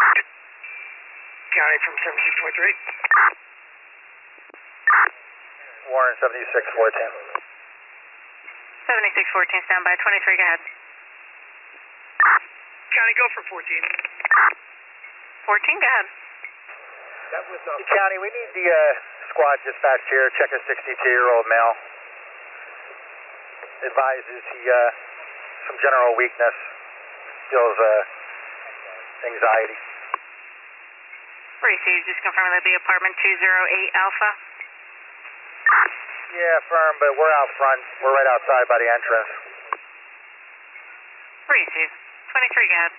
County from 76.3. Warren 7614. 7614, standby. 23, go ahead. County, go for 14. 14, go ahead. County, we need the squad dispatch here. Check a 62-year-old male. Advises he some general weakness. Feels anxiety. Received, just confirming that'd be apartment 208 Alpha. Yeah, firm, but we're out front. We're right outside by the entrance. Received. 23, go ahead.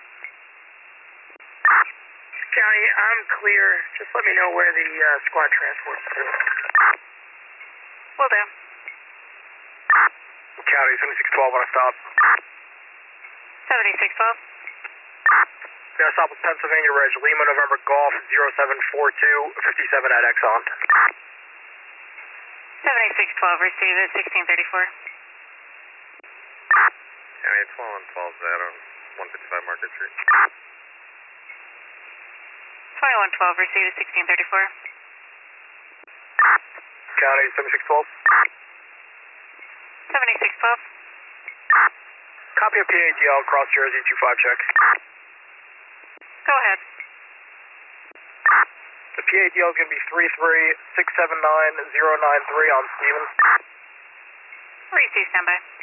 County, I'm clear. Just let me know where the squad transports to. Will do. County, 7612 on a stop. 7612. Got a stop with Pennsylvania Reg, Lima, November Golf, 0742, 57 at Exxon. 7612, received at 1634. County, it's 2112 that on 155 Market Street. 2112, received at 1634. County, 7612. 7612. Copy of PADL, Cross Jersey, 25 check. Go ahead. The PADL is going to be 33679-093 on Stevens. Received, standby.